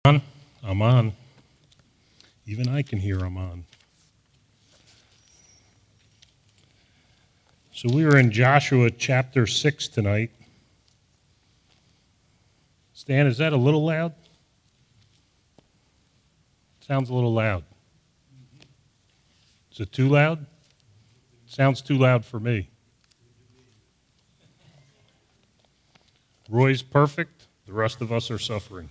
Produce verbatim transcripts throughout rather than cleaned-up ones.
On? I'm on. Even I can hear I'm on. So we were in Joshua chapter six tonight. Stan, is that a little loud? Sounds a little loud. Is it too loud? Sounds too loud for me. Roy's perfect. The rest of us are suffering.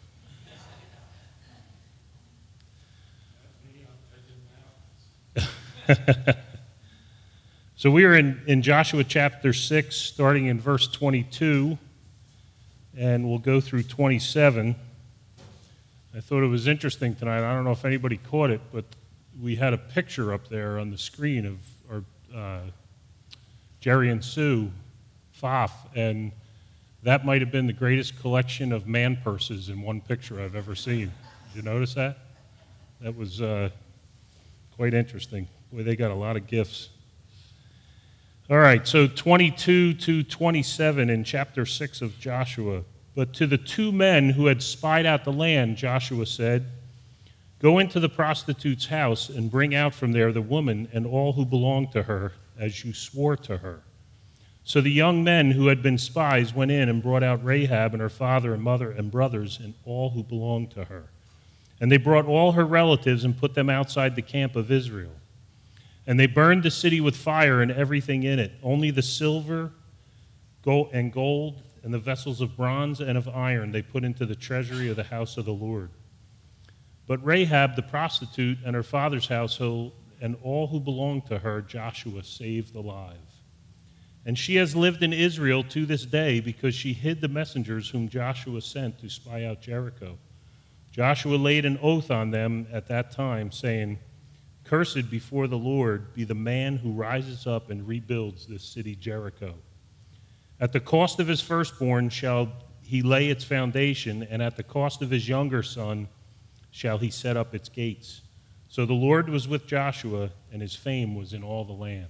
So we are in, in Joshua chapter six, starting in verse twenty-two, and we'll go through twenty-seven. I thought it was interesting tonight. I don't know if anybody caught it, but we had a picture up there on the screen of our uh, Jerry and Sue Pfaff, and that might have been the greatest collection of man purses in one picture I've ever seen. Did you notice that? That was uh, quite interesting. Boy, they got a lot of gifts. All right, so twenty-two to twenty-seven in chapter six of Joshua. But to the two men who had spied out the land, Joshua said, "Go into the prostitute's house and bring out from there the woman and all who belong to her, as you swore to her." So the young men who had been spies went in and brought out Rahab and her father and mother and brothers and all who belonged to her. And they brought all her relatives and put them outside the camp of Israel. And they burned the city with fire and everything in it. Only the silver gold and gold and the vessels of bronze and of iron they put into the treasury of the house of the Lord. But Rahab the prostitute and her father's household and all who belonged to her, Joshua saved alive. And she has lived in Israel to this day because she hid the messengers whom Joshua sent to spy out Jericho. Joshua laid an oath on them at that time, saying, "Cursed before the Lord be the man who rises up and rebuilds this city Jericho. At the cost of his firstborn shall he lay its foundation, and at the cost of his younger son shall he set up its gates." So the Lord was with Joshua, and his fame was in all the land.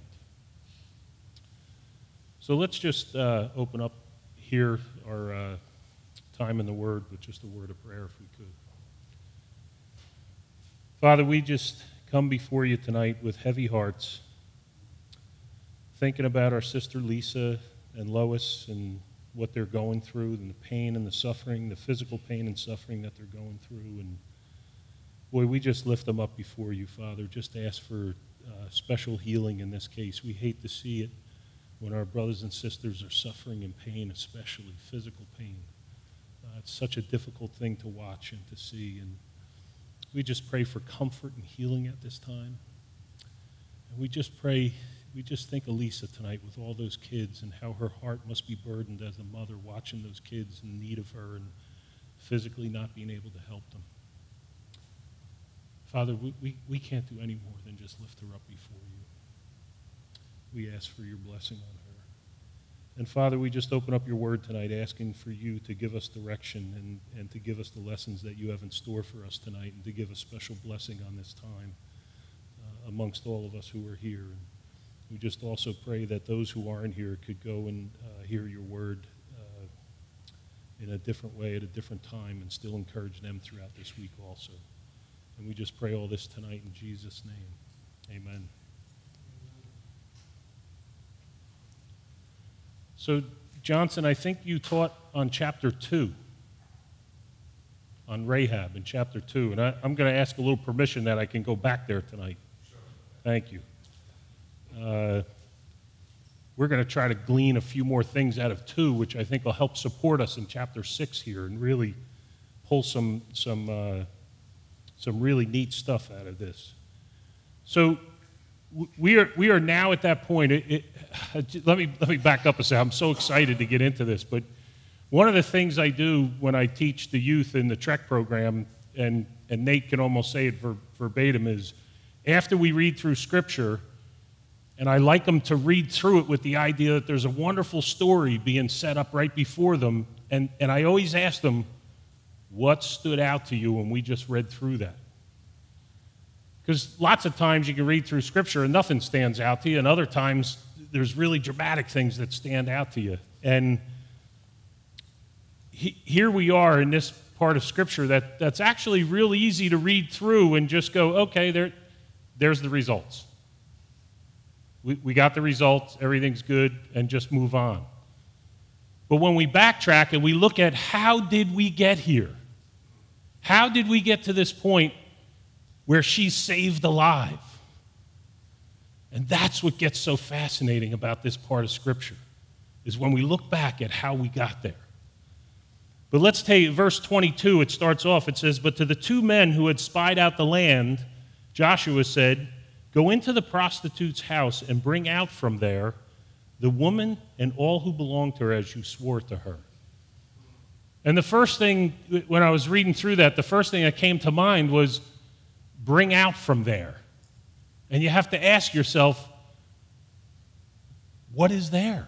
So let's just uh, open up here our uh, time in the Word with just a word of prayer if we could. Father, we just come before you tonight with heavy hearts, thinking about our sister Lisa and Lois and what they're going through, and the pain and the suffering, the physical pain and suffering that they're going through. And boy, we just lift them up before you, Father. Just ask for uh, special healing in this case. We hate to see it when our brothers and sisters are suffering in pain, especially physical pain. Uh, it's such a difficult thing to watch and to see. And we just pray for comfort and healing at this time. And we just pray, we just think of Lisa tonight with all those kids and how her heart must be burdened as a mother watching those kids in need of her and physically not being able to help them. Father, we, we, we can't do any more than just lift her up before you. We ask for your blessing on her. And Father, we just open up your word tonight asking for you to give us direction and, and to give us the lessons that you have in store for us tonight, and to give a special blessing on this time uh, amongst all of us who are here. And we just also pray that those who aren't here could go and uh, hear your word uh, in a different way at a different time and still encourage them throughout this week also. And we just pray all this tonight in Jesus' name. Amen. So, Johnson, I think you taught on chapter two, on Rahab in chapter two, and I, I'm going to ask a little permission that I can go back there tonight. Sure. Thank you. Uh, we're going to try to glean a few more things out of two, which I think will help support us in chapter six here and really pull some some uh, some really neat stuff out of this. So, We are we are now at that point. It, it, let me let me back up and say I'm so excited to get into this. But one of the things I do when I teach the youth in the Trek program, and, and Nate can almost say it ver, verbatim, is after we read through Scripture, and I like them to read through it with the idea that there's a wonderful story being set up right before them, and, and I always ask them, what stood out to you when we just read through that? Because lots of times you can read through Scripture and nothing stands out to you, and other times there's really dramatic things that stand out to you. And he, here we are in this part of Scripture that, that's actually real easy to read through and just go, okay, there, there's the results. We, we got the results, everything's good, and just move on. But when we backtrack and we look at how did we get here? How did we get to this point where she's saved alive? And that's what gets so fascinating about this part of Scripture, is when we look back at how we got there. But let's take verse twenty-two. It starts off, it says, "But to the two men who had spied out the land, Joshua said, 'Go into the prostitute's house and bring out from there the woman and all who belong to her as you swore to her.'" And the first thing, when I was reading through that, the first thing that came to mind was bring out from there. And you have to ask yourself, what is there?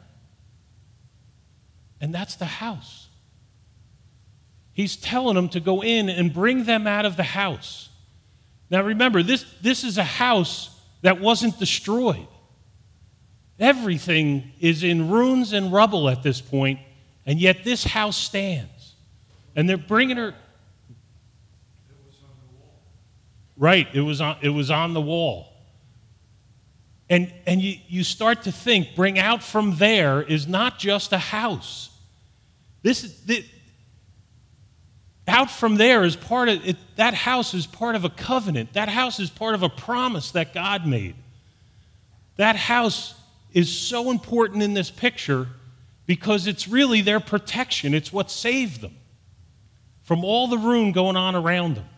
And that's the house. He's telling them to go in and bring them out of the house. Now remember, this, this is a house that wasn't destroyed. Everything is in ruins and rubble at this point, and yet this house stands. And they're bringing her. It was on the wall. Right, it was on, it was on the wall. And, and you, you start to think, bring out from there is not just a house. This, this out from there is part of it, that house is part of a covenant. That house is part of a promise that God made. That house is so important in this picture because it's really their protection. It's what saved them from all the ruin going on around them.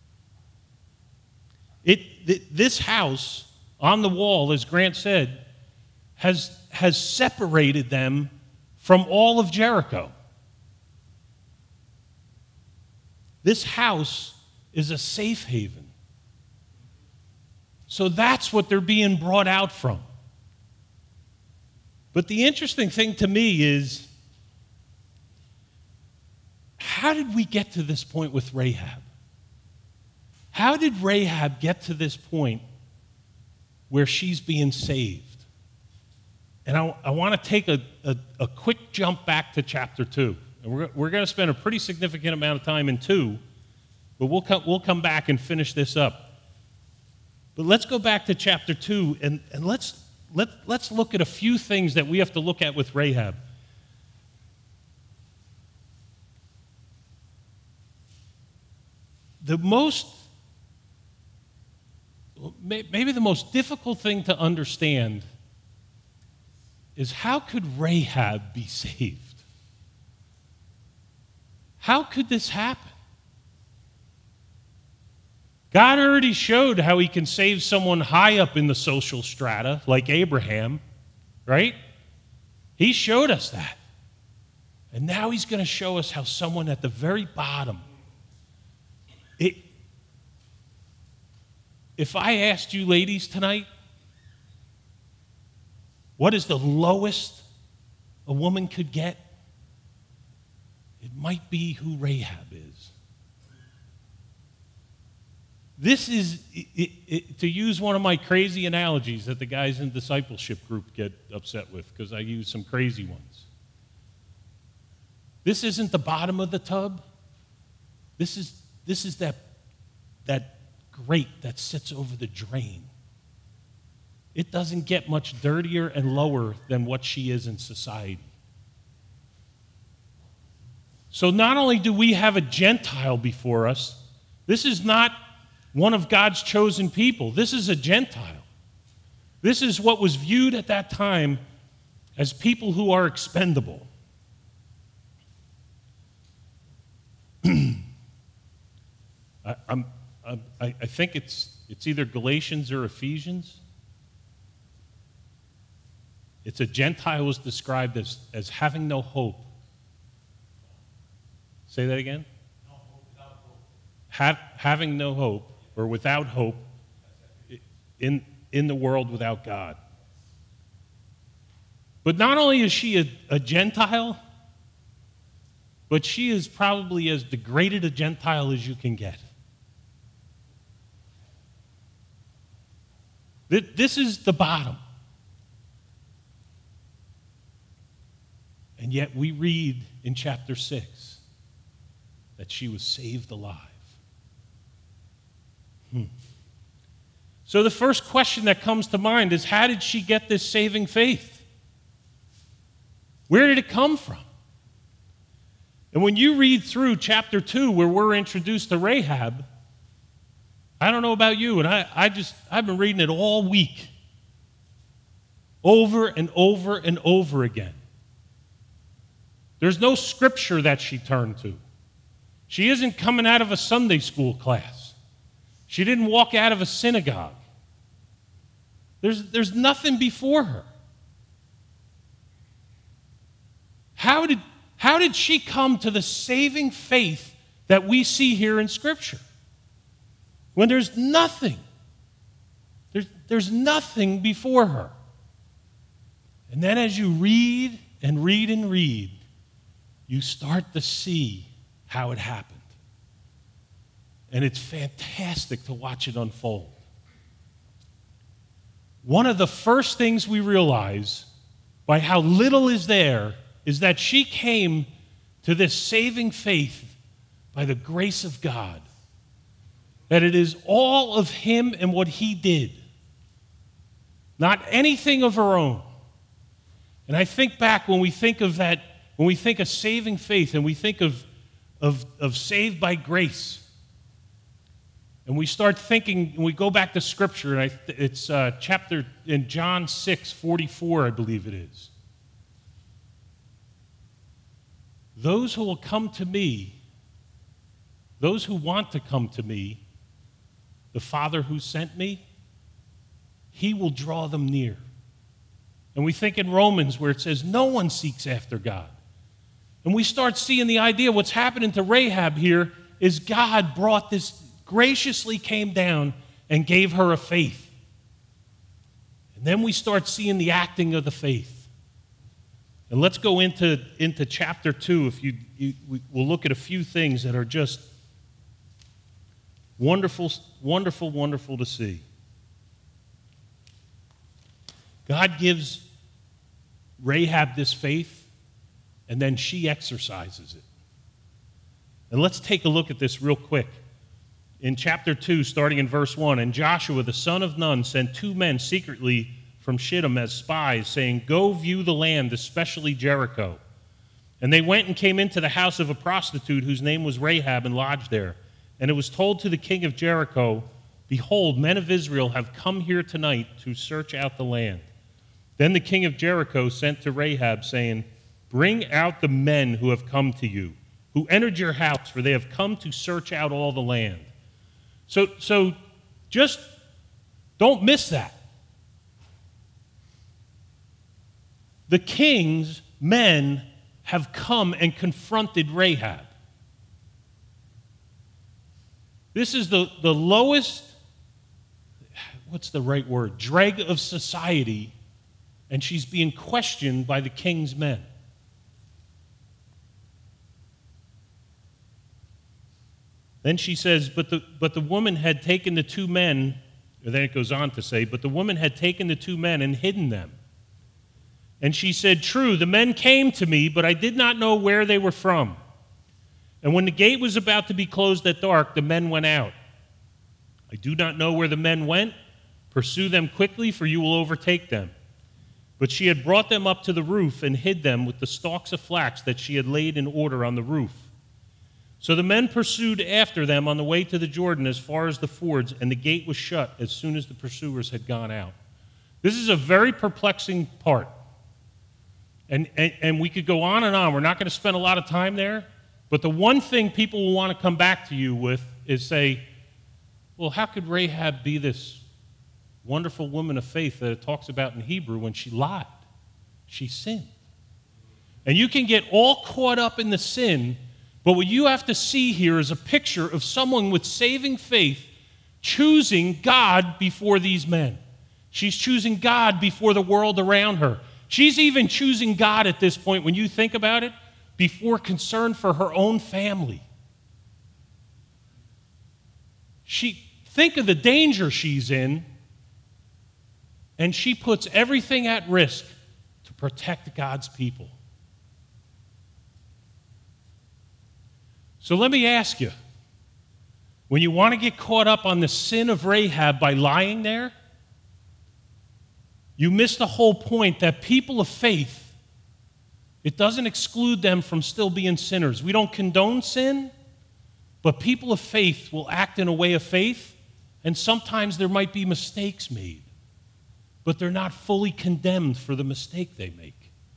It, th- this house on the wall, as Grant said, has, has separated them from all of Jericho. This house is a safe haven. So that's what they're being brought out from. But the interesting thing to me is, how did we get to this point with Rahab? How did Rahab get to this point where she's being saved? And I, I want to take a, a, a quick jump back to chapter two. And we're, we're going to spend a pretty significant amount of time in two, but we'll come, we'll come back and finish this up. But let's go back to chapter two, and, and let's, let, let's look at a few things that we have to look at with Rahab. The most, maybe the most difficult thing to understand is, how could Rahab be saved? How could this happen? God already showed how he can save someone high up in the social strata, like Abraham, right? He showed us that. And now he's going to show us how someone at the very bottom. It, if I asked you ladies tonight, what is the lowest a woman could get? It might be who Rahab is. This is, it, it, to use one of my crazy analogies that the guys in discipleship group get upset with, because I use some crazy ones. This isn't the bottom of the tub. This is, this is that, that grate that sits over the drain. It doesn't get much dirtier and lower than what she is in society. So not only do we have a Gentile before us, this is not one of God's chosen people. This is a Gentile. This is what was viewed at that time as people who are expendable. I, I'm, I, I think it's, it's either Galatians or Ephesians. It's a Gentile was described as, as having no hope. Say that again? No hope, without hope. Have, having no hope, or without hope, in, in the world without God. But not only is she a, a Gentile, but she is probably as degraded a Gentile as you can get. This is the bottom. And yet we read in chapter six that she was saved alive. Hmm. So the first question that comes to mind is, how did she get this saving faith? Where did it come from? And when you read through chapter two, where we're introduced to Rahab, I don't know about you, and I, I just, I've been reading it all week, over and over and over again. There's no scripture that she turned to. She isn't coming out of a Sunday school class. She didn't walk out of a synagogue. There's, there's nothing before her. How did, how did she come to the saving faith that we see here in Scripture? When there's nothing. There's, there's nothing before her. And then as you read and read and read, you start to see how it happened. And it's fantastic to watch it unfold. One of the first things we realize by how little is there is that she came to this saving faith by the grace of God. That it is all of Him and what He did, not anything of her own. And I think back when we think of that, when we think of saving faith and we think of, of, of saved by grace, and we start thinking, and we go back to Scripture, and I, it's uh, chapter in John six forty-four, I believe it is. Those who will come to me, those who want to come to me, the Father who sent me, He will draw them near. And we think in Romans where it says, no one seeks after God. And we start seeing the idea what's happening to Rahab here is God brought this, graciously came down and gave her a faith. And then we start seeing the acting of the faith. And let's go into, into chapter two. If you, you we, we'll look at a few things that are just wonderful, wonderful, wonderful to see. God gives Rahab this faith, and then she exercises it. And let's take a look at this real quick. In chapter two, starting in verse one, and Joshua, the son of Nun, sent two men secretly from Shittim as spies, saying, go view the land, especially Jericho. And they went and came into the house of a prostitute whose name was Rahab, and lodged there. And it was told to the king of Jericho, behold, men of Israel have come here tonight to search out the land. Then the king of Jericho sent to Rahab, saying, bring out the men who have come to you, who entered your house, for they have come to search out all the land. So, so just don't miss that. The king's men have come and confronted Rahab. This is the, the lowest, what's the right word, dreg of society, and she's being questioned by the king's men. Then she says, but the, but the woman had taken the two men, or then it goes on to say, but the woman had taken the two men and hidden them. And she said, true, the men came to me, but I did not know where they were from. And when the gate was about to be closed at dark, the men went out. I do not know where the men went. Pursue them quickly, for you will overtake them. But she had brought them up to the roof and hid them with the stalks of flax that she had laid in order on the roof. So the men pursued after them on the way to the Jordan as far as the fords, and the gate was shut as soon as the pursuers had gone out. This is a very perplexing part. And, and, and we could go on and on. We're not going to spend a lot of time there. But the one thing people will want to come back to you with is say, well, how could Rahab be this wonderful woman of faith that it talks about in Hebrew when she lied? She sinned. And you can get all caught up in the sin, but what you have to see here is a picture of someone with saving faith choosing God before these men. She's choosing God before the world around her. She's even choosing God at this point, when you think about it, before concern for her own family. She, think of the danger she's in, and she puts everything at risk to protect God's people. So let me ask you, when you want to get caught up on the sin of Rahab by lying there, you miss the whole point that people of faith, it doesn't exclude them from still being sinners. We don't condone sin, but people of faith will act in a way of faith, and sometimes there might be mistakes made, but they're not fully condemned for the mistake they make.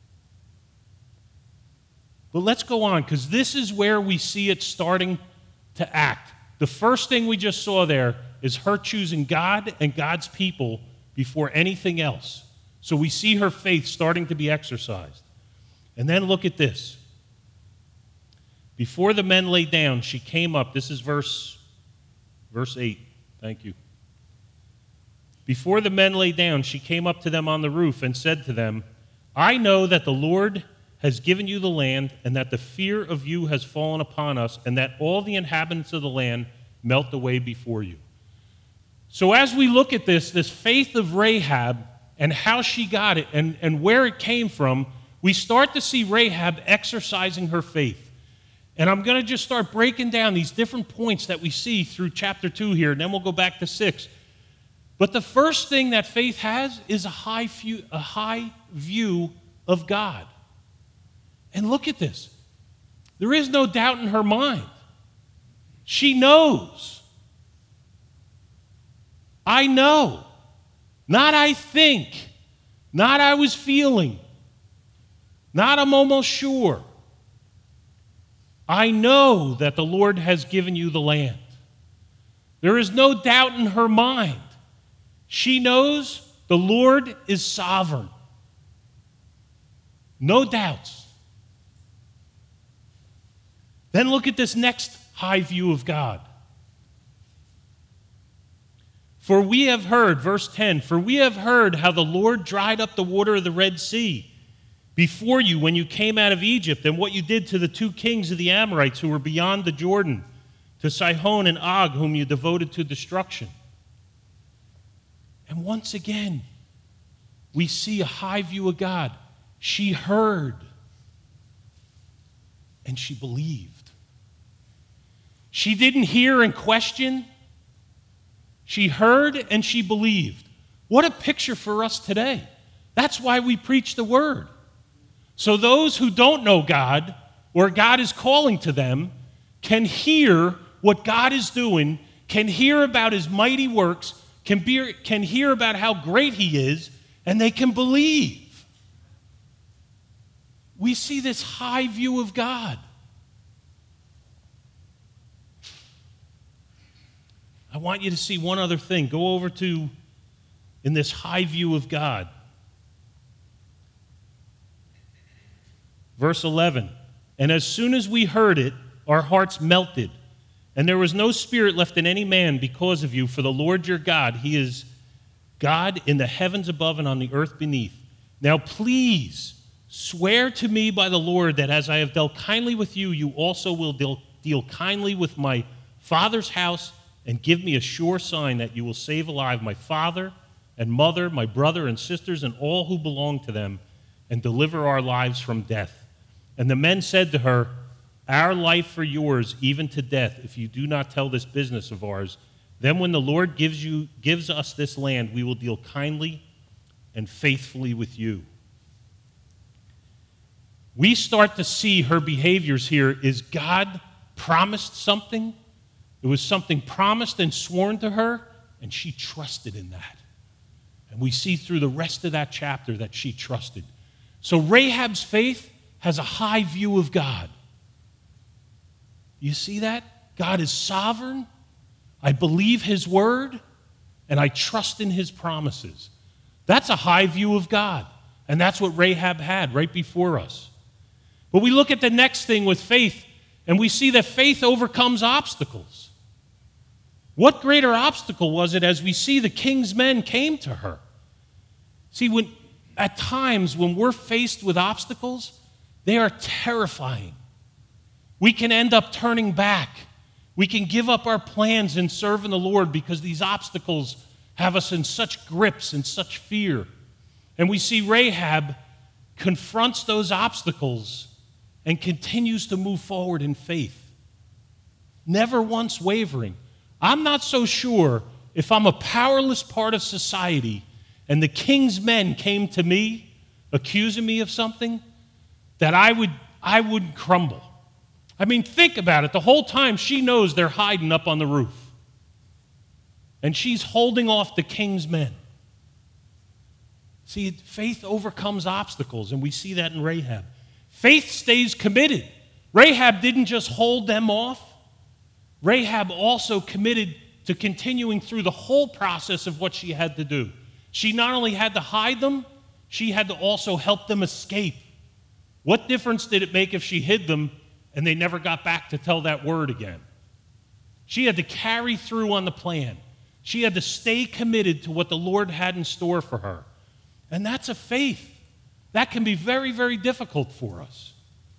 But let's go on, because this is where we see it starting to act. The first thing we just saw there is her choosing God and God's people before anything else. So we see her faith starting to be exercised. And then look at this. Before the men lay down, she came up. This is verse, verse eight. Thank you. Before the men lay down, she came up to them on the roof and said to them, I know that the Lord has given you the land, and that the fear of you has fallen upon us, and that all the inhabitants of the land melt away before you. So as we look at this, this faith of Rahab and how she got it and, and where it came from, we start to see Rahab exercising her faith. And I'm going to just start breaking down these different points that we see through chapter two here, and then we'll go back to six. But the first thing that faith has is a high view, a high view of God. And look at this. There is no doubt in her mind. She knows. I know. Not I think. Not I was feeling. Not I'm almost sure. I know that the Lord has given you the land. There is no doubt in her mind. She knows the Lord is sovereign. No doubts. Then look at this next high view of God. For we have heard, verse ten, for we have heard how the Lord dried up the water of the Red Sea before you when you came out of Egypt, and what you did to the two kings of the Amorites who were beyond the Jordan, to Sihon and Og, whom you devoted to destruction. And once again, we see a high view of God. She heard, and she believed. She didn't hear and question. She heard and she believed. What a picture for us today. That's why we preach the word. So those who don't know God, or God is calling to them, can hear what God is doing, can hear about his mighty works, can, be, can hear about how great he is, and they can believe. We see this high view of God. I want you to see one other thing. Go over to, in this high view of God. Verse eleven. And as soon as we heard it, our hearts melted, and there was no spirit left in any man because of you, for the Lord your God, he is God in the heavens above and on the earth beneath. Now please swear to me by the Lord that as I have dealt kindly with you, you also will deal, deal kindly with my father's house, and give me a sure sign that you will save alive my father and mother, my brother and sisters, and all who belong to them, and deliver our lives from death. And the men said to her, our life for yours, even to death, if you do not tell this business of ours. Then when the Lord gives you gives us this land, we will deal kindly and faithfully with you. We start to see her behaviors here. Is God promised something? It was something promised and sworn to her, and she trusted in that. And we see through the rest of that chapter that she trusted. So Rahab's faith has a high view of God. You see that? God is sovereign. I believe his word, and I trust in his promises. That's a high view of God. And that's what Rahab had right before us. But we look at the next thing with faith, and we see that faith overcomes obstacles. What greater obstacle was it as we see the king's men came to her? See, when, at times when we're faced with obstacles, they are terrifying. We can end up turning back. We can give up our plans in serving the Lord because these obstacles have us in such grips and such fear. And we see Rahab confronts those obstacles and continues to move forward in faith. never once wavering. I'm not so sure if I'm a powerless part of society and the king's men came to me accusing me of something, that I would I wouldn't crumble. I mean, think about it. The whole time she knows they're hiding up on the roof. And she's holding off the king's men. See, faith overcomes obstacles, and we see that in Rahab. Faith stays committed. Rahab didn't just hold them off. Rahab also committed to continuing through the whole process of what she had to do. She not only had to hide them, she had to also help them escape. What difference did it make if she hid them and they never got back to tell that word again? She had to carry through on the plan. She had to stay committed to what the Lord had in store for her. And that's a faith. That can be very, very difficult for us.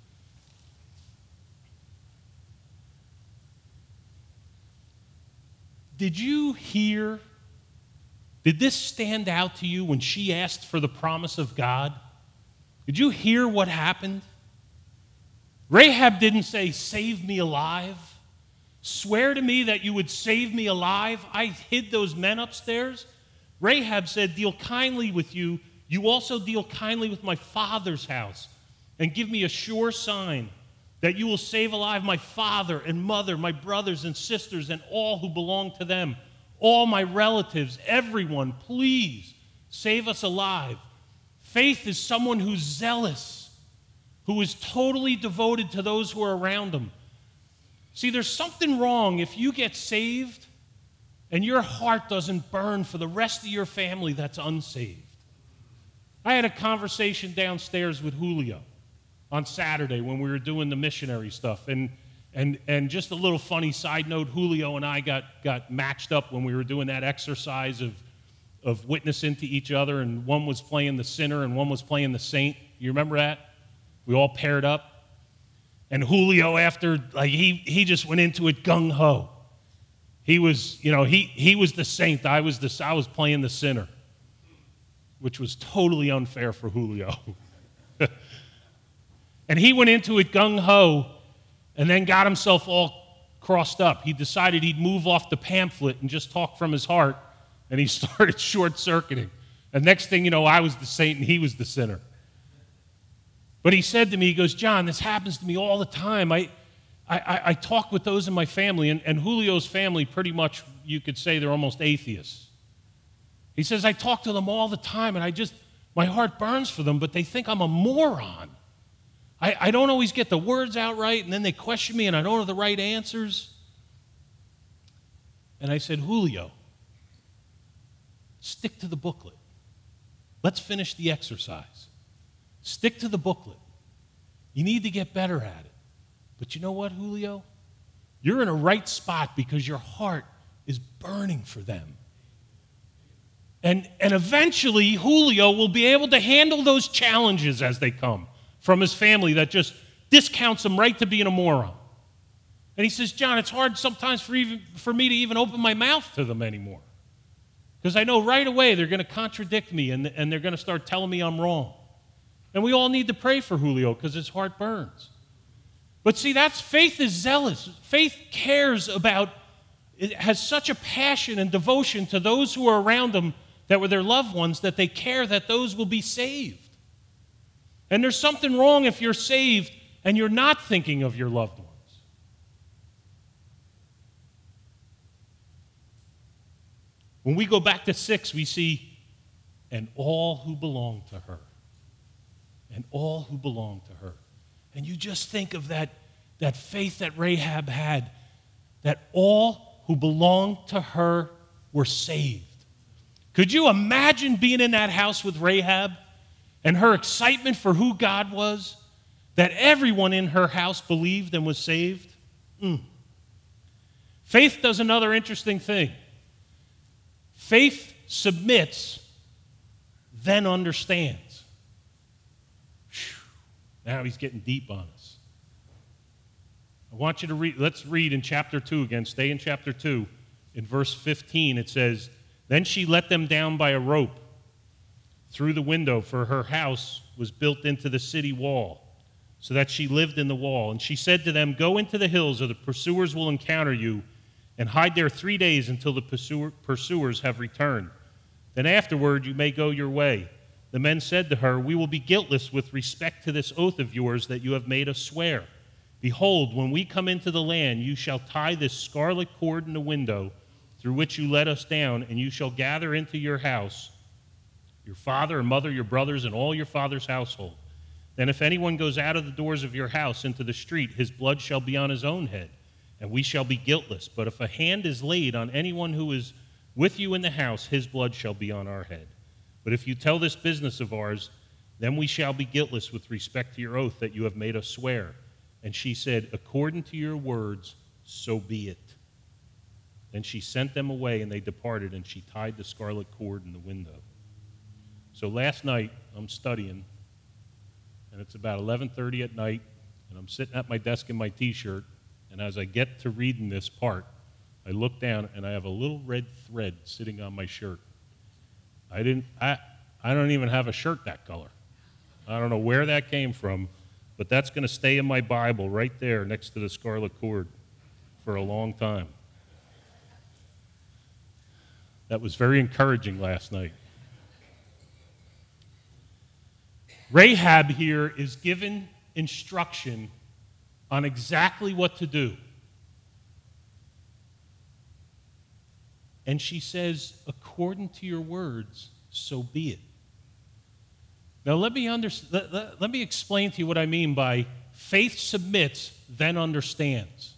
Did you hear, did this stand out to you when she asked for the promise of God? Did you hear what happened? Rahab didn't say, "Save me alive. Swear to me that you would save me alive. I hid those men upstairs." Rahab said, "Deal kindly with you. You also deal kindly with my father's house, and give me a sure sign that you will save alive my father and mother, my brothers and sisters, and all who belong to them, all my relatives, everyone. Please save us alive." Faith is someone who's zealous, who is totally devoted to those who are around them. See, there's something wrong if you get saved and your heart doesn't burn for the rest of your family that's unsaved. I had a conversation downstairs with Julio on Saturday when we were doing the missionary stuff. And and and just a little funny side note, Julio and I got, got matched up when we were doing that exercise of, of witnessing to each other, and one was playing the sinner and one was playing the saint. You remember that? We all paired up. And Julio, after, like, he, he just went into it gung-ho. He was, you know, he, he was the saint. I was, the, I was playing the sinner, which was totally unfair for Julio. And he went into it gung-ho and then got himself all crossed up. He decided he'd move off the pamphlet and just talk from his heart, and he started short-circuiting. And next thing you know, I was the saint and he was the sinner. But he said to me, he goes, "John, this happens to me all the time. I, I, I talk with those in my family," and, and Julio's family, pretty much, you could say they're almost atheists. He says, "I talk to them all the time, and I just, my heart burns for them, but they think I'm a moron. I, I don't always get the words out right, and then they question me, and I don't have the right answers." And I said, "Julio, stick to the booklet. Let's finish the exercise. Stick to the booklet. You need to get better at it. But you know what, Julio? You're in a right spot because your heart is burning for them. And, and eventually, Julio will be able to handle those challenges as they come from his family that just discounts him right to being a moron." And he says, "John, it's hard sometimes for, even, for me to even open my mouth to them anymore, because I know right away they're going to contradict me and, and they're going to start telling me I'm wrong." And we all need to pray for Julio because his heart burns. But see, that's faith is zealous. Faith cares about, it has such a passion and devotion to those who are around them that were their loved ones, that they care that those will be saved. And there's something wrong if you're saved and you're not thinking of your loved ones. When we go back to six, we see, "and all who belong to her." And all who belong to her. And you just think of that, that faith that Rahab had, that all who belonged to her were saved. Could you imagine being in that house with Rahab and her excitement for who God was, that everyone in her house believed and was saved? Mm. Faith does another interesting thing. Faith submits, then understands. Now he's getting deep on us. I want you to read, let's read in chapter two again. Stay in chapter two. In verse fifteen, it says, "Then she let them down by a rope through the window, for her house was built into the city wall. so that she lived in the wall. And she said to them, "Go into the hills, or the pursuers will encounter you, and hide there three days until the pursuer, pursuers have returned. Then afterward you may go your way." The men said to her, "We will be guiltless with respect to this oath of yours that you have made us swear. Behold, when we come into the land, you shall tie this scarlet cord in the window through which you let us down, and you shall gather into your house your father and mother, your brothers, and all your father's household. Then if anyone goes out of the doors of your house into the street, his blood shall be on his own head, and we shall be guiltless. But if a hand is laid on anyone who is with you in the house, his blood shall be on our head. But if you tell this business of ours, then we shall be guiltless with respect to your oath that you have made us swear." And she said, "According to your words, so be it." Then she sent them away, and they departed, and she tied the scarlet cord in the window. So last night, I'm studying, and it's about eleven thirty at night, and I'm sitting at my desk in my T-shirt, and as I get to reading this part, I look down, and I have a little red thread sitting on my shirt. I didn't, I, I don't even have a shirt that color. I don't know where that came from, but that's going to stay in my Bible right there next to the scarlet cord for a long time. That was very encouraging last night. Rahab here is given instruction on exactly what to do. And she says, "According to your words, so be it." Now let me under, let, let, let me explain to you what I mean by faith submits, then understands.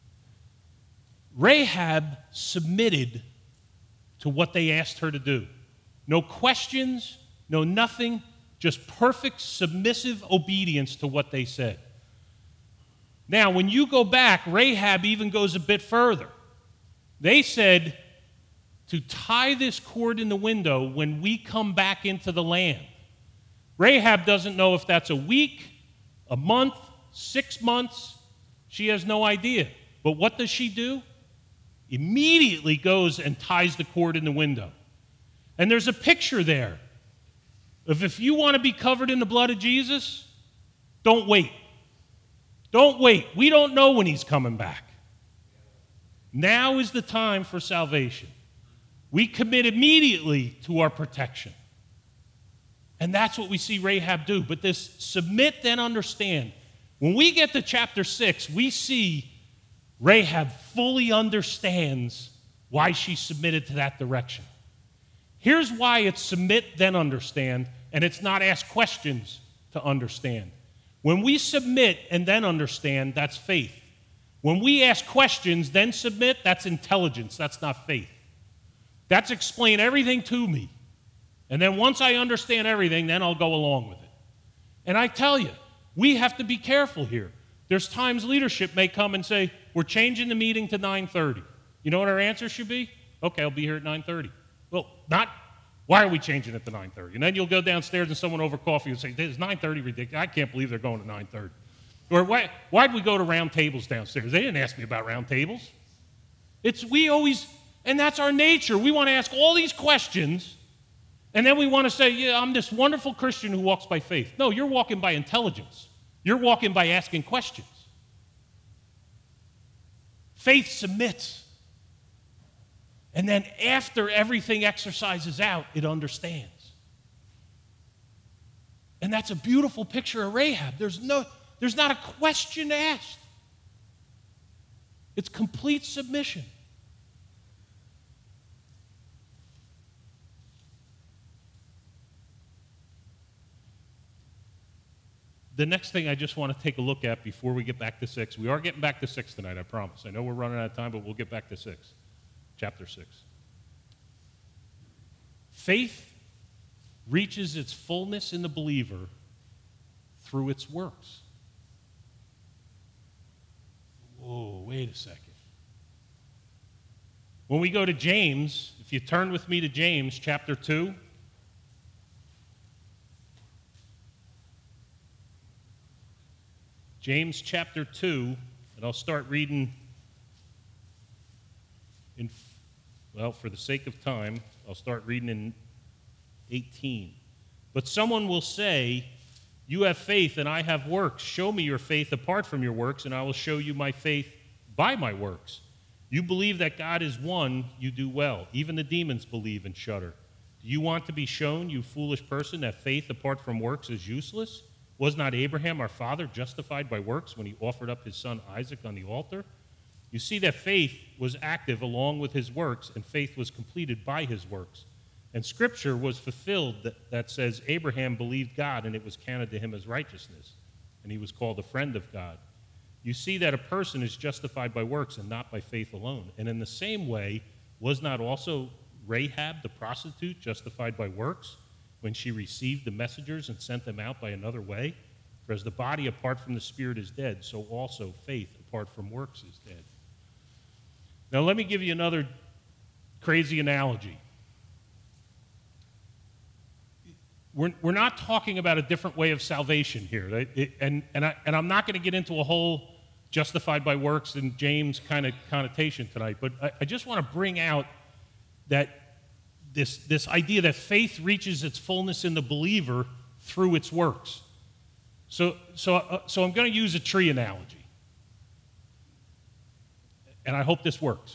Rahab submitted to what they asked her to do. No questions, no nothing, just perfect submissive obedience to what they said. Now, when you go back, Rahab even goes a bit further. They said to tie this cord in the window when we come back into the land. Rahab doesn't know if that's a week, a month, six months. She has no idea. But what does she do? Immediately goes and ties the cord in the window. And there's a picture there of if you want to be covered in the blood of Jesus, don't wait. Don't wait. We don't know when he's coming back. Now is the time for salvation. We commit immediately to our protection. And that's what we see Rahab do. But this submit, then understand. When we get to chapter six, we see Rahab fully understands why she submitted to that direction. Here's why it's submit, then understand, and it's not ask questions to understand. When we submit and then understand, that's faith. When we ask questions, then submit, that's intelligence, that's not faith. That's explain everything to me. And then once I understand everything, then I'll go along with it. And I tell you, we have to be careful here. There's times leadership may come and say, "We're changing the meeting to nine thirty. You know what our answer should be? "Okay, I'll be here at nine thirty. Well, not, "Why are we changing it to nine thirty? And then you'll go downstairs and someone over coffee will say, "This is nine thirty ridiculous. I can't believe they're going to nine thirty. Or why, why'd we go to round tables downstairs? They didn't ask me about round tables. It's, we always, and that's our nature. We want to ask all these questions, and then we want to say, "Yeah, I'm this wonderful Christian who walks by faith." No, you're walking by intelligence. You're walking by asking questions. Faith submits. And then after everything exercises out, it understands. And that's a beautiful picture of Rahab. There's no, there's not a question asked. It's complete submission. The next thing I just want to take a look at before we get back to six, we are getting back to six tonight, I promise. I know we're running out of time, but we'll get back to six, chapter six. Faith reaches its fullness in the believer through its works. Whoa, wait a second. When we go to James, if you turn with me to James chapter two, James chapter two, and I'll start reading in, well, for the sake of time, I'll start reading in eighteen. But someone will say, You have faith and I have works. Show me your faith apart from your works, and I will show you my faith by my works. You believe that God is one, you do well. Even the demons believe and shudder. Do you want to be shown, you foolish person, that faith apart from works is useless? Was not Abraham, our father, justified by works when he offered up his son Isaac on the altar? You see that faith was active along with his works, and faith was completed by his works. And Scripture was fulfilled that, that says Abraham believed God, and it was counted to him as righteousness, and he was called a friend of God. You see that a person is justified by works and not by faith alone. And in the same way, was not also Rahab the prostitute justified by works when she received the messengers and sent them out by another way? For as the body apart from the spirit is dead, so also faith apart from works is dead. Now let me give you another crazy analogy. We're, we're not talking about a different way of salvation here. It, it, and, and, I, and I'm not going to get into a whole justified by works and James kind of connotation tonight, but I, I just want to bring out that this, this idea that faith reaches its fullness in the believer through its works. So, so, uh, so I'm going to use a tree analogy, and I hope this works.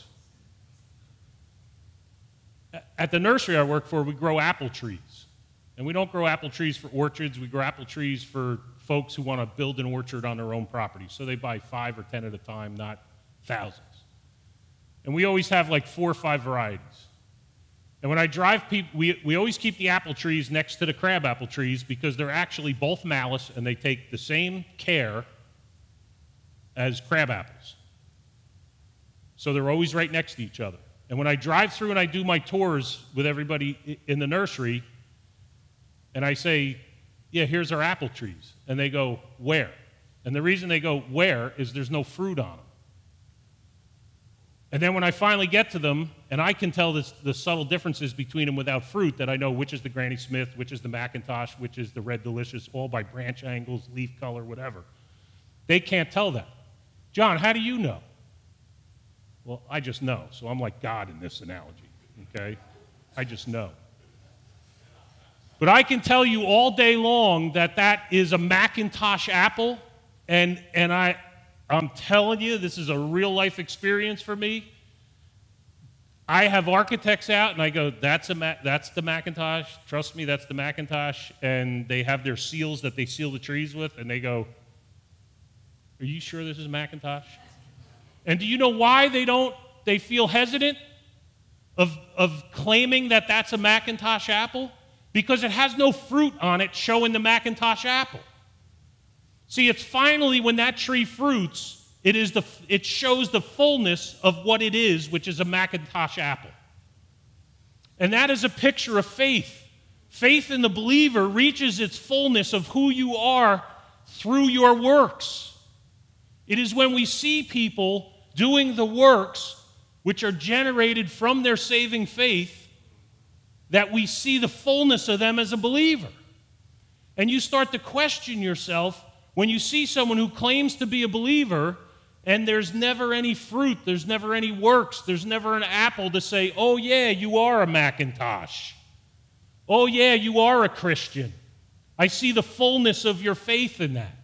At the nursery I work for, we grow apple trees. And we don't grow apple trees for orchards. We grow apple trees for folks who want to build an orchard on their own property. So they buy five or ten at a time, not thousands. And we always have like four or five varieties. And when I drive people, we, we always keep the apple trees next to the crab apple trees because they're actually both malice and they take the same care as crab apples. So they're always right next to each other. And when I drive through and I do my tours with everybody in the nursery, and I say, yeah, here's our apple trees. And they go, where? And the reason they go, where, is there's no fruit on them. And then when I finally get to them, and I can tell this, the subtle differences between them without fruit, that I know which is the Granny Smith, which is the McIntosh, which is the Red Delicious, all by branch angles, leaf color, whatever. They can't tell that. John, how do you know? Well, I just know. So I'm like God in this analogy, okay? I just know. But I can tell you all day long that that is a McIntosh apple, and, and I, I'm telling you, this is a real-life experience for me. I have architects out, and I go, that's, a Ma- that's the McIntosh. Trust me, that's the McIntosh. And they have their seals that they seal the trees with, and they go, are you sure this is McIntosh? And do you know why they don't, they feel hesitant of, of claiming that that's a McIntosh apple? Because it has no fruit on it showing the McIntosh apple. See, it's finally when that tree fruits, it, is the, it shows the fullness of what it is, which is a McIntosh apple. And that is a picture of faith. Faith in the believer reaches its fullness of who you are through your works. It is when we see people doing the works which are generated from their saving faith that we see the fullness of them as a believer. And you start to question yourself when you see someone who claims to be a believer and there's never any fruit, there's never any works, there's never an apple to say, oh yeah, you are a McIntosh. Oh yeah, you are a Christian. I see the fullness of your faith in that.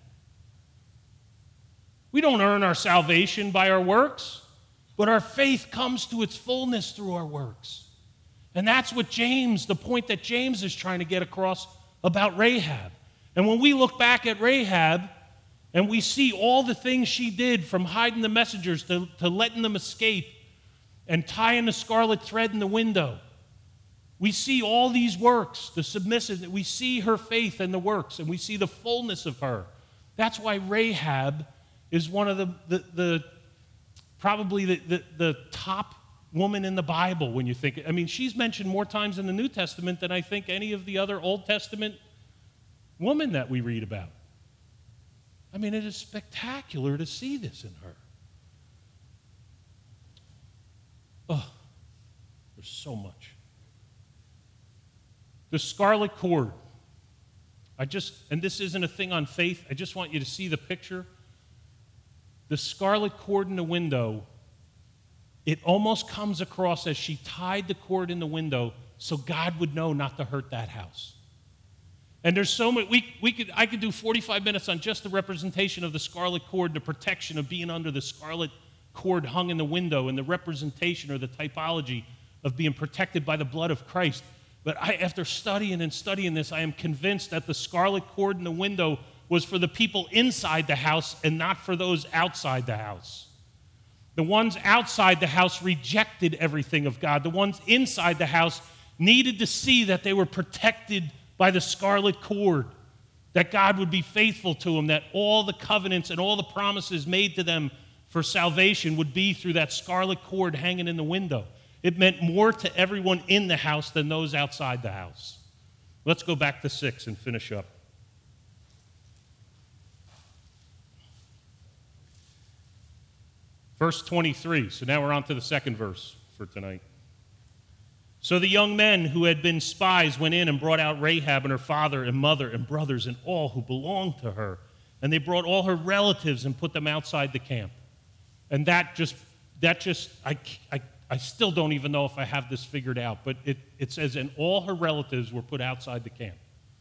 We don't earn our salvation by our works, but our faith comes to its fullness through our works. And that's what James, the point that James is trying to get across about Rahab. And when we look back at Rahab and we see all the things she did, from hiding the messengers to, to letting them escape and tying the scarlet thread in the window, we see all these works, the submissive, we see her faith in the works, and we see the fullness of her. That's why Rahab is one of the, the, the probably the, the, the top woman in the Bible when you think. I mean, she's mentioned more times in the New Testament than I think any of the other Old Testament women that we read about. I mean, it is spectacular to see this in her. Oh, there's so much. The scarlet cord. I just, and this isn't a thing on faith, I just want you to see the picture. The scarlet cord in the window, it almost comes across as she tied the cord in the window so God would know not to hurt that house. And there's so many, we, we could, I could do forty-five minutes on just the representation of the scarlet cord, the protection of being under the scarlet cord hung in the window, and the representation or the typology of being protected by the blood of Christ. But I, after studying and studying this, I am convinced that the scarlet cord in the window was for the people inside the house and not for those outside the house. The ones outside the house rejected everything of God. The ones inside the house needed to see that they were protected by the scarlet cord, that God would be faithful to them, that all the covenants and all the promises made to them for salvation would be through that scarlet cord hanging in the window. It meant more to everyone in the house than those outside the house. Let's go back to six and finish up. Verse twenty-three. So now we're on to the second verse for tonight. So the young men who had been spies went in and brought out Rahab and her father and mother and brothers and all who belonged to her. And they brought all her relatives and put them outside the camp. And that just, that just, I, I, I still don't even know if I have this figured out, but it, it says, and all her relatives were put outside the camp.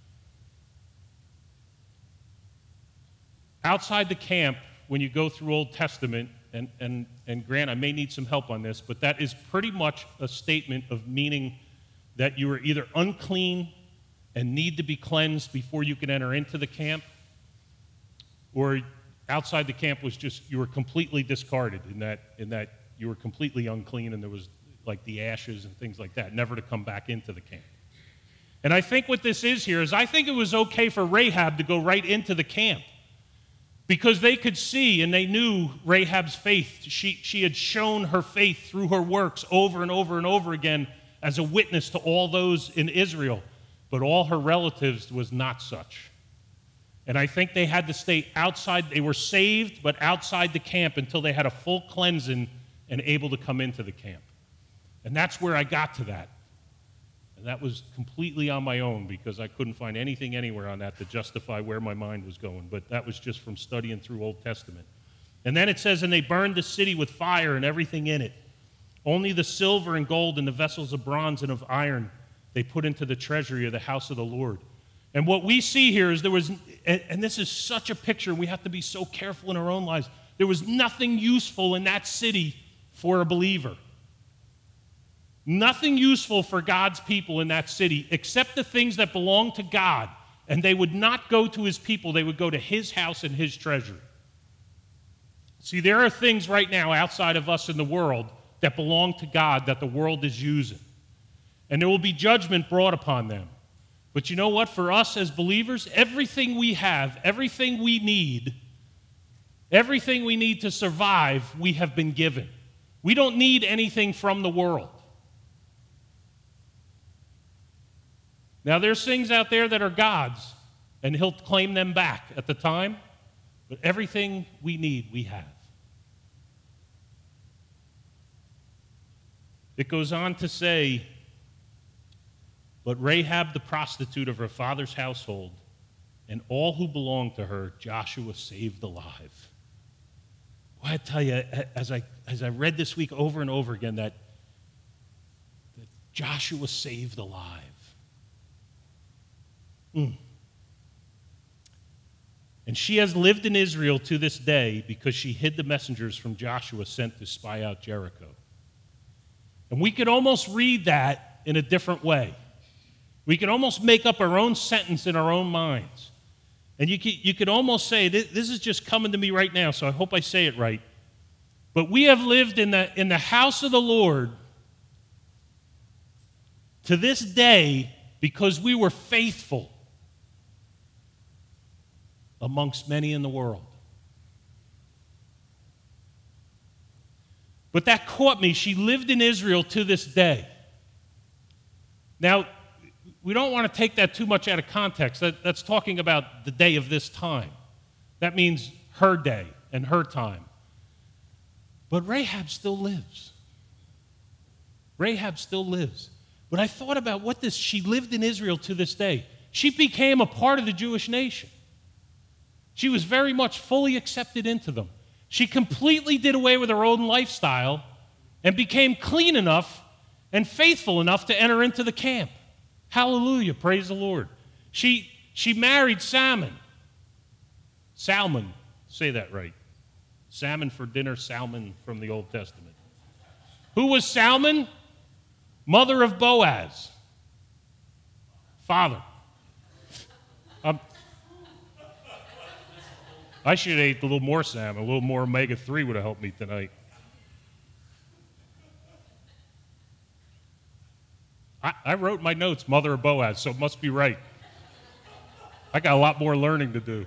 Outside the camp, when you go through Old Testament, and, and, and Grant, I may need some help on this, but that is pretty much a statement of meaning that you are either unclean and need to be cleansed before you can enter into the camp, or outside the camp was just, you were completely discarded in that, in that you were completely unclean and there was like the ashes and things like that, never to come back into the camp. And I think what this is here is I think it was okay for Rahab to go right into the camp, because they could see and they knew Rahab's faith. She, she had shown her faith through her works over and over and over again as a witness to all those in Israel. But all her relatives was not such. And I think they had to stay outside. They were saved, but outside the camp until they had a full cleansing and able to come into the camp. And that's where I got to that. And that was completely on my own because I couldn't find anything anywhere on that to justify where my mind was going. But that was just from studying through Old Testament. And then it says, and they burned the city with fire and everything in it. Only the silver and gold and the vessels of bronze and of iron they put into the treasury of the house of the Lord. And what we see here is there was, and, and this is such a picture, we have to be so careful in our own lives. There was nothing useful in that city for a believer. Nothing useful for God's people in that city except the things that belong to God. And they would not go to his people. They would go to his house and his treasury. See, there are things right now outside of us in the world that belong to God that the world is using. And there will be judgment brought upon them. But you know what? For us as believers, everything we have, everything we need, everything we need to survive, we have been given. We don't need anything from the world. Now, there's things out there that are God's, and he'll claim them back at the time, but everything we need, we have. It goes on to say, but Rahab the prostitute of her father's household and all who belonged to her, Joshua saved alive. Well, I tell you, as I, as I read this week over and over again, that, that Joshua saved alive. Mm. And she has lived in Israel to this day because she hid the messengers from Joshua sent to spy out Jericho. And we could almost read that in a different way. We could almost make up our own sentence in our own minds. And you could, you could almost say, this is just coming to me right now, so I hope I say it right. But we have lived in the, in the house of the Lord to this day because we were faithful amongst many in the world. But that caught me. She lived in Israel to this day. Now, we don't want to take that too much out of context. That, that's talking about the day of this time. That means her day and her time. But Rahab still lives. Rahab still lives. But I thought about what this, she lived in Israel to this day. She became a part of the Jewish nation. She was very much fully accepted into them. She completely did away with her own lifestyle and became clean enough and faithful enough to enter into the camp. Hallelujah, praise the Lord. She, she married Salmon. Salmon, say that right. Salmon for dinner, Salmon from the Old Testament. Who was Salmon? Mother of Boaz. Father. Um, I should have ate a little more salmon. A little more omega three would have helped me tonight. I, I wrote my notes, Mother of Boaz, so it must be right. I got a lot more learning to do.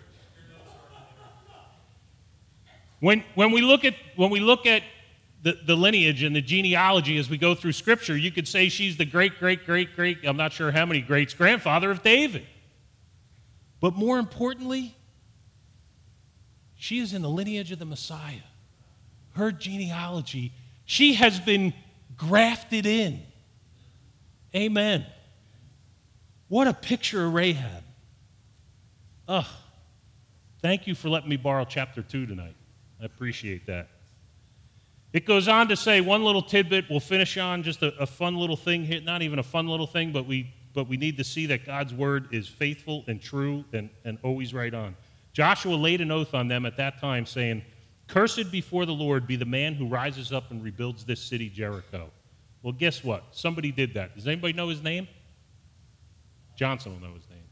When, when we look at, when we look at the, the lineage and the genealogy as we go through Scripture, you could say she's the great, great, great, great, I'm not sure how many greats, grandfather of David. But more importantly, she is in the lineage of the Messiah. Her genealogy, she has been grafted in. Amen. What a picture of Rahab. Ugh. Thank you for letting me borrow chapter two tonight. I appreciate that. It goes on to say, one little tidbit we'll finish on, just a, a fun little thing here. Not even a fun little thing, but we but we need to see that God's word is faithful and true and, and always right on. Joshua laid an oath on them at that time, saying, "Cursed before the Lord be the man who rises up and rebuilds this city, Jericho." Well, guess what? Somebody did that. Does anybody know his name? Johnson will know his name.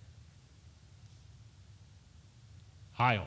Hiel.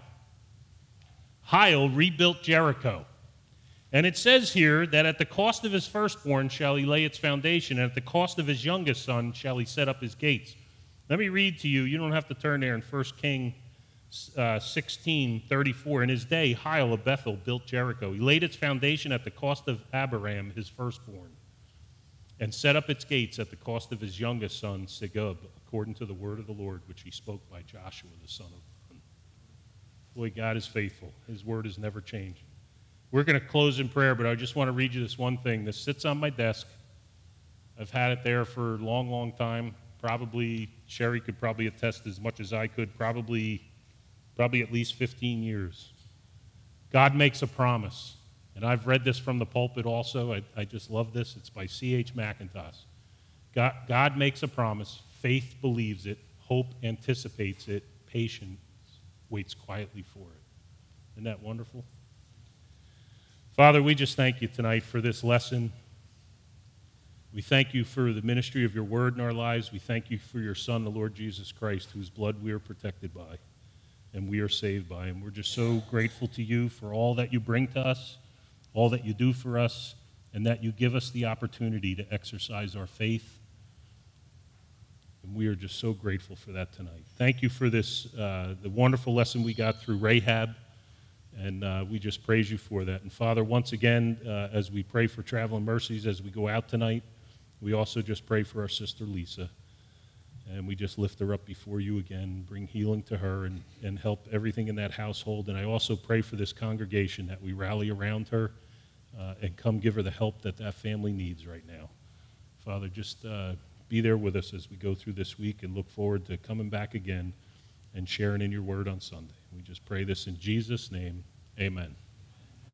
Hiel rebuilt Jericho. And it says here that at the cost of his firstborn shall he lay its foundation, and at the cost of his youngest son shall he set up his gates. Let me read to you. You don't have to turn there in First Kings uh, sixteen thirty-four. In his day, Hiel of Bethel built Jericho. He laid its foundation at the cost of Abiram, his firstborn, and set up its gates at the cost of his youngest son, Segub, according to the word of the Lord, which he spoke by Joshua, the son of Nun. Boy, God is faithful. His word has never changed. We're going to close in prayer, but I just want to read you this one thing. This sits on my desk. I've had it there for a long, long time. Probably, Sherry could probably attest as much as I could, probably, probably at least fifteen years. God makes a promise. And I've read this from the pulpit also. I, I just love this. It's by C H McIntosh. God, God makes a promise. Faith believes it. Hope anticipates it. Patience waits quietly for it. Isn't that wonderful? Father, we just thank you tonight for this lesson. We thank you for the ministry of your word in our lives. We thank you for your Son, the Lord Jesus Christ, whose blood we are protected by and we are saved by. And we're just so grateful to you for all that you bring to us, all that you do for us, and that you give us the opportunity to exercise our faith. And we are just so grateful for that tonight. Thank you for this, uh, the wonderful lesson we got through Rahab. And uh, we just praise you for that. And Father, once again, uh, as we pray for traveling mercies as we go out tonight, we also just pray for our sister Lisa. And we just lift her up before you again, bring healing to her and, and help everything in that household. And I also pray for this congregation that we rally around her uh, and come give her the help that that family needs right now. Father, just uh, be there with us as we go through this week and look forward to coming back again and sharing in your word on Sunday. We just pray this in Jesus' name. Amen.